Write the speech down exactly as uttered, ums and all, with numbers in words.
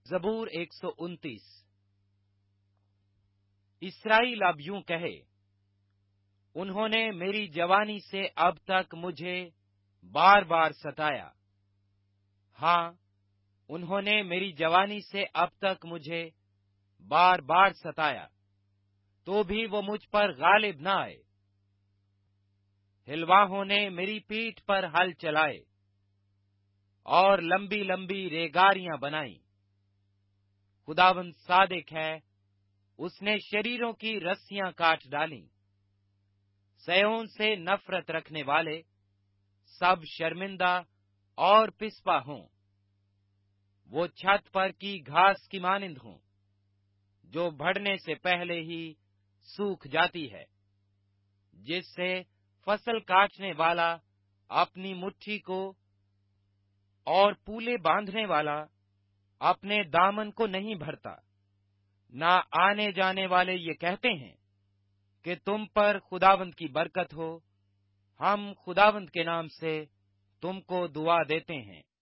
زبور ایک سو انتیس۔ اسرائیل اب یوں کہے، انہوں نے میری جوانی سے اب تک مجھے بار بار ستایا۔ ہاں، انہوں نے میری جوانی سے اب تک مجھے بار بار ستایا، تو بھی وہ مجھ پر غالب نہ آئے۔ ہلواہوں نے میری پیٹھ پر ہل چلائے اور لمبی لمبی ریگاریاں بنائیں۔ خداوند صادق ہے، اس نے شریروں کی رسیاں کاٹ ڈالیں۔ سیون سے نفرت رکھنے والے سب شرمندہ اور پسپا ہوں۔ وہ چھت پر کی گھاس کی مانند ہوں، جو بڑھنے سے پہلے ہی سوکھ جاتی ہے، جس سے فصل کاٹنے والا اپنی مٹھی کو اور پولے باندھنے والا اپنے دامن کو نہیں بھرتا۔ نہ آنے جانے والے یہ کہتے ہیں کہ تم پر خداوند کی برکت ہو، ہم خداوند کے نام سے تم کو دعا دیتے ہیں۔